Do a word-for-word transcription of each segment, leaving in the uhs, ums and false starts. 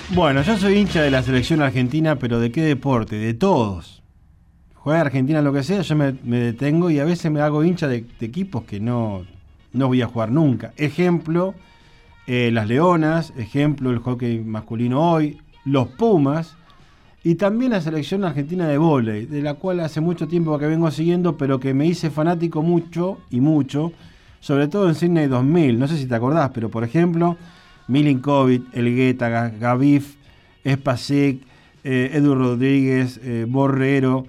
Bueno, yo soy hincha de la selección argentina, pero ¿de qué deporte? De todos. Juega Argentina lo que sea, yo me, me detengo y a veces me hago hincha de, de equipos que no, no voy a jugar nunca. Ejemplo, eh, las Leonas, ejemplo, el hockey masculino hoy, los Pumas y también la selección argentina de vóley, de la cual hace mucho tiempo que vengo siguiendo, pero que me hice fanático mucho y mucho, sobre todo en Sydney dos mil. No sé si te acordás, pero por ejemplo, Milinkovic, Elgueta, Gavif, Spacek, eh, Edu Rodríguez, eh, Borrero.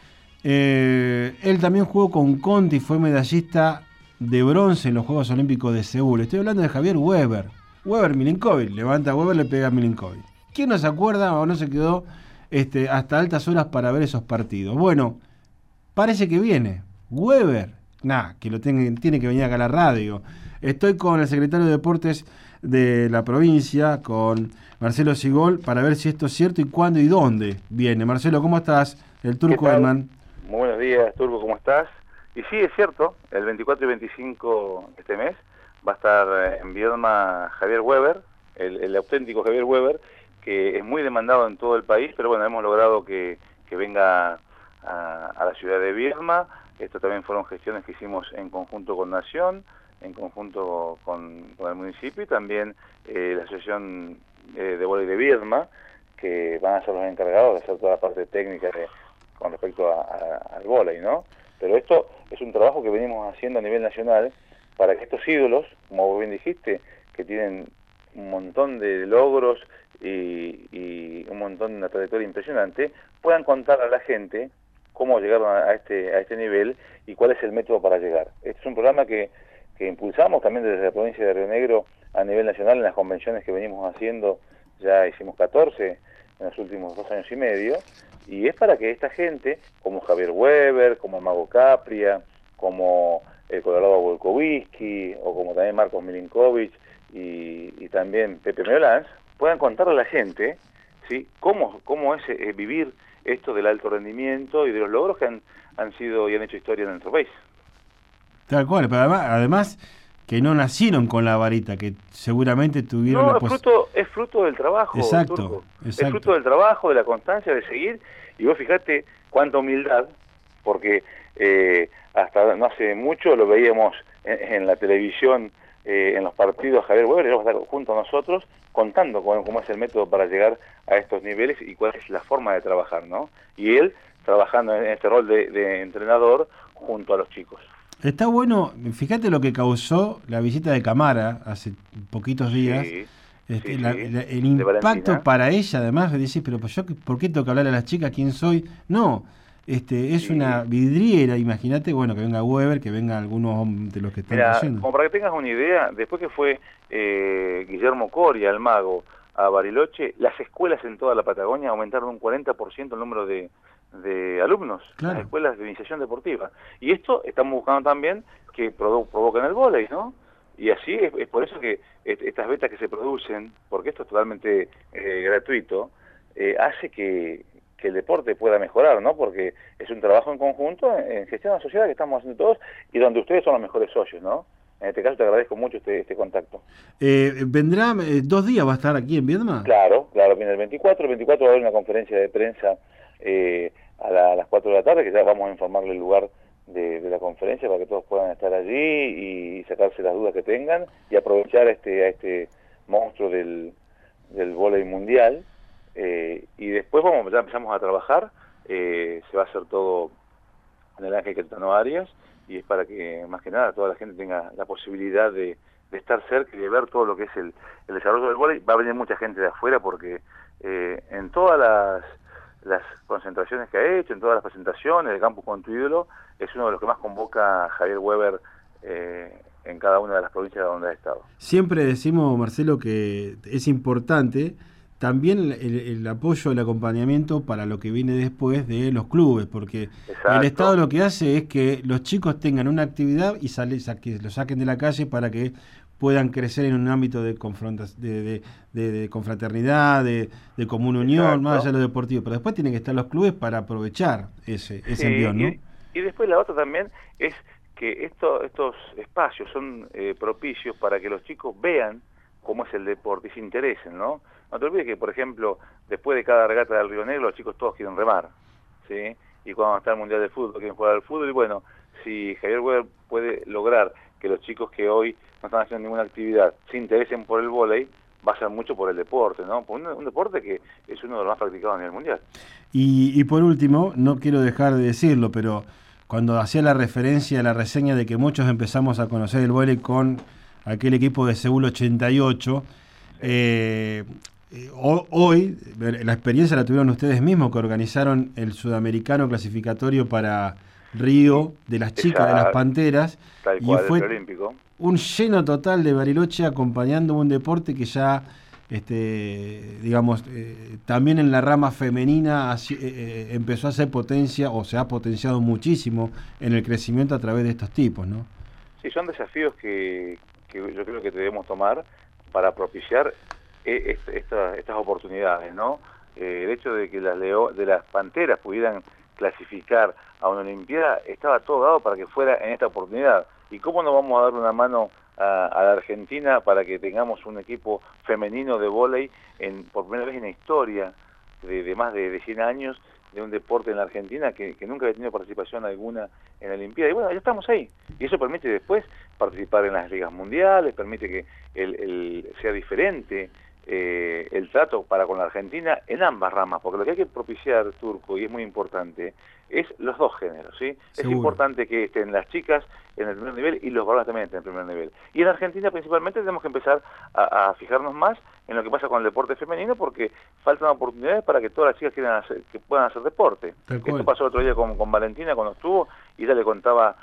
Eh, él también jugó con Conti y fue medallista de bronce en los Juegos Olímpicos de Seúl. Estoy hablando de Javier Weber. Weber Milinkovic, levanta a Weber, le pega a Milinkovic. ¿Quién no se acuerda o no se quedó este, hasta altas horas para ver esos partidos? Bueno, parece que viene. Weber, nada, que lo tenga, tiene que venir acá a la radio. Estoy con el secretario de Deportes de la provincia, con Marcelo Sigol, para ver si esto es cierto y cuándo y dónde viene. Marcelo, ¿cómo estás? El Turco Herman. Muy buenos días, Turco, ¿cómo estás? Y sí, es cierto, el veinticuatro y veinticinco de este mes va a estar en Viedma Javier Weber, el, el auténtico Javier Weber, que es muy demandado en todo el país, pero bueno, hemos logrado que, que venga a, a la ciudad de Viedma. Esto también fueron gestiones que hicimos en conjunto con Nación, en conjunto con, con el municipio y también eh, la Asociación eh, de Vóley de Viedma, que van a ser los encargados de hacer toda la parte técnica de, con respecto a, a, al vóley, ¿no? Pero esto es un trabajo que venimos haciendo a nivel nacional para que estos ídolos, como vos bien dijiste, que tienen un montón de logros y, y un montón de una trayectoria impresionante, puedan contar a la gente cómo llegaron a, a este a este nivel y cuál es el método para llegar. Este es un programa que, que impulsamos también desde la provincia de Río Negro a nivel nacional en las convenciones que venimos haciendo, ya hicimos catorce en los últimos dos años y medio, y es para que esta gente, como Javier Weber, como el Mago Capria, como el Colorado Volkovisky, o como también Marcos Milinkovic y, y también Pepe Meolans, puedan contarle a la gente, ¿sí?, cómo, cómo es eh, vivir esto del alto rendimiento y de los logros que han, han sido y han hecho historia en nuestro país. Tal cual, pero además, además que no nacieron con la varita, que seguramente tuvieron no, la es fruto, es fruto del trabajo, exacto, Turco. exacto. Es fruto del trabajo, de la constancia, de seguir, y vos fijate cuánta humildad, porque eh, hasta no hace mucho lo veíamos en, en la televisión, eh, en los partidos, Javier Weber, y luego estar junto a nosotros, contando cómo, cómo es el método para llegar a estos niveles y cuál es la forma de trabajar, ¿no? Y él trabajando en este rol de, de entrenador junto a los chicos. Está bueno, fíjate lo que causó la visita de Camara hace poquitos días, sí, este, sí, la, sí. la, el impacto Valentina. para ella, además, de decir, pero pues yo, ¿por qué tengo que hablar a las chicas? ¿Quién soy? No, este es sí. una vidriera, imagínate, bueno, que venga Weber, que venga algunos de los que están Mira, trayendo. como para que tengas una idea, después que fue eh, Guillermo Coria, el mago, a Bariloche, las escuelas en toda la Patagonia aumentaron un cuarenta por ciento el número de, de alumnos, claro. Las escuelas de iniciación deportiva. Y esto estamos buscando también que provo provoquen el vóley, ¿no? Y así es, es por eso que estas betas que se producen, porque esto es totalmente eh, gratuito, eh, hace que, que el deporte pueda mejorar, ¿no? Porque es un trabajo en conjunto, en gestión social que estamos haciendo todos y donde ustedes son los mejores socios, ¿no? En este caso te agradezco mucho este, este contacto. Eh, ¿Vendrá eh, dos días, va a estar aquí en Viedma? Claro, claro, viene el veinticuatro, el veinticuatro va a haber una conferencia de prensa eh, a, la, a las cuatro de la tarde, que ya vamos a informarle el lugar de, de la conferencia para que todos puedan estar allí y sacarse las dudas que tengan y aprovechar este, a este monstruo del, del vóley mundial. Eh, y después vamos, ya empezamos a trabajar, eh, se va a hacer todo en el Ángel Quetano Arias, y es para que más que nada toda la gente tenga la posibilidad de, de estar cerca y de ver todo lo que es el, el desarrollo del vóley. Va a venir mucha gente de afuera porque eh, en todas las, las concentraciones que ha hecho, en todas las presentaciones de Campus con tu ídolo, es uno de los que más convoca a Javier Weber eh, en cada una de las provincias donde ha estado. Siempre decimos, Marcelo, que es importante también el, el apoyo, el acompañamiento para lo que viene después de los clubes, porque exacto. El Estado lo que hace es que los chicos tengan una actividad y sale, que lo saquen de la calle para que puedan crecer en un ámbito de, confrontas, de, de, de, de confraternidad, de, de común unión, exacto. Más allá de lo deportivo. Pero después tienen que estar los clubes para aprovechar ese, ese sí, envión, ¿no? Y, y después la otra también es que esto, estos espacios son eh, propicios para que los chicos vean cómo es el deporte y se interesen, ¿no? No te olvides que, por ejemplo, después de cada regata del Río Negro, los chicos todos quieren remar, ¿sí? Y cuando está el Mundial de Fútbol, quieren jugar al fútbol, y bueno, si Javier Weber puede lograr que los chicos que hoy no están haciendo ninguna actividad se interesen por el vóley, va a ser mucho por el deporte, ¿no? Por un, un deporte que es uno de los más practicados a nivel mundial. Y, y por último, no quiero dejar de decirlo, pero cuando hacía la referencia a la reseña de que muchos empezamos a conocer el vóley con aquel equipo de Seúl ochenta y ocho, eh, hoy la experiencia la tuvieron ustedes mismos, que organizaron el sudamericano clasificatorio para Río de las chicas, Esa, de las Panteras, tal cual, y fue olímpico. Un lleno total de Bariloche acompañando un deporte que ya, este, digamos, eh, también en la rama femenina así, eh, empezó a hacer potencia, o se ha potenciado muchísimo en el crecimiento a través de estos tipos, ¿no? Sí, son desafíos que, que yo creo que debemos tomar para propiciar eh, esta, estas oportunidades, ¿no? Eh, el hecho de que las Leo, de las Panteras pudieran clasificar a una Olimpiada estaba todo dado para que fuera en esta oportunidad. ¿Y cómo no vamos a dar una mano a, a la Argentina para que tengamos un equipo femenino de vóley en, por primera vez en la historia de, de más de, de cien años de un deporte en la Argentina que, que nunca había tenido participación alguna en la Olimpiada? Y bueno, ya estamos ahí. Y eso permite después participar en las ligas mundiales, permite que el, el sea diferente eh, el trato para con la Argentina en ambas ramas, porque lo que hay que propiciar, Turco, y es muy importante, es los dos géneros, ¿sí? Seguro. Es importante que estén las chicas en el primer nivel y los varones también estén en el primer nivel. Y en Argentina principalmente tenemos que empezar a, a fijarnos más en lo que pasa con el deporte femenino, porque faltan oportunidades para que todas las chicas quieran hacer, que puedan hacer deporte. Esto pasó el otro día con, con Valentina cuando estuvo, y ella le contaba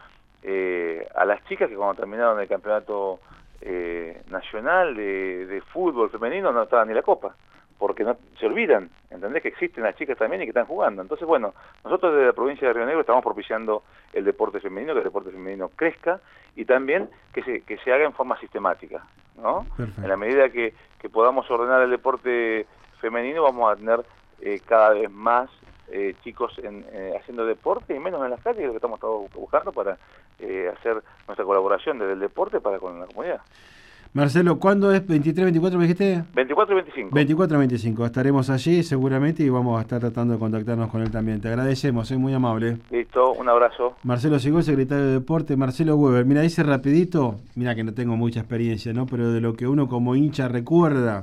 eh, a las chicas que cuando terminaron el campeonato eh, nacional de, de fútbol femenino no estaban ni la copa, porque no se olvidan, ¿entendés? Que existen las chicas también y que están jugando. Entonces, bueno, nosotros desde la provincia de Río Negro estamos propiciando el deporte femenino, que el deporte femenino crezca, y también que se, que se haga en forma sistemática, ¿no? Perfecto. En la medida que, que podamos ordenar el deporte femenino, vamos a tener eh, cada vez más eh, chicos en, eh, haciendo deporte y menos en las calles, lo que estamos todos buscando para eh, hacer nuestra colaboración desde el deporte para con la comunidad. Marcelo, ¿cuándo es? ¿veintitrés, veinticuatro me dijiste? veinticuatro y veinticinco. veinticuatro y veinticinco. Estaremos allí seguramente y vamos a estar tratando de contactarnos con él también. Te agradecemos, es muy amable. Listo, un abrazo. Marcelo Sigol, secretario de Deporte. Marcelo Weber, mira, dice rapidito, mira que no tengo mucha experiencia, ¿no? Pero de lo que uno como hincha recuerda,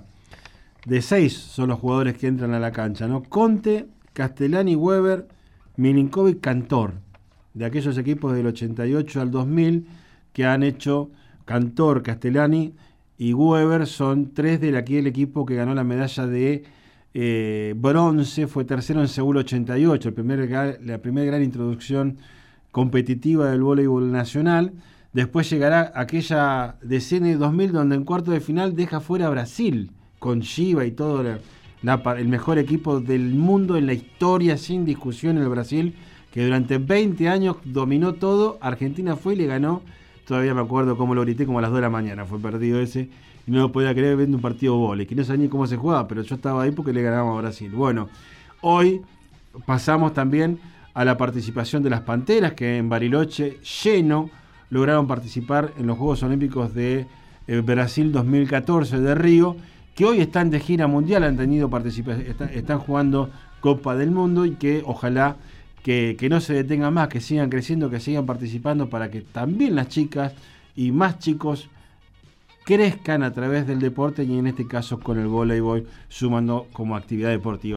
de seis son los jugadores que entran a la cancha, ¿no? Conte, Castellani, Weber, Milinkovic, Cantor. De aquellos equipos del ochenta y ocho al dos mil que han hecho... Cantor, Castellani y Weber son tres de aquel equipo que ganó la medalla de eh, bronce, fue tercero en Seúl ochenta y ocho, el primer, la primera gran introducción competitiva del voleibol nacional. Después llegará aquella decena de dos mil donde en cuarto de final deja fuera a Brasil, con Chiva y todo la, la, el mejor equipo del mundo en la historia, sin discusión, el Brasil, que durante veinte años dominó todo. Argentina fue y le ganó. Todavía me acuerdo cómo lo grité, como a las dos de la mañana fue perdido ese, y no lo podía creer viendo un partido vóley, que no sabía ni cómo se jugaba, pero yo estaba ahí porque le ganábamos a Brasil. Bueno, hoy pasamos también a la participación de las Panteras, que en Bariloche, lleno, lograron participar en los Juegos Olímpicos de eh, Brasil dos mil catorce de Río, que hoy están de gira mundial, han tenido participación, están, están jugando Copa del Mundo, y que ojalá Que, que no se detengan más, que sigan creciendo, que sigan participando para que también las chicas y más chicos crezcan a través del deporte y en este caso con el voleibol, sumando como actividad deportiva.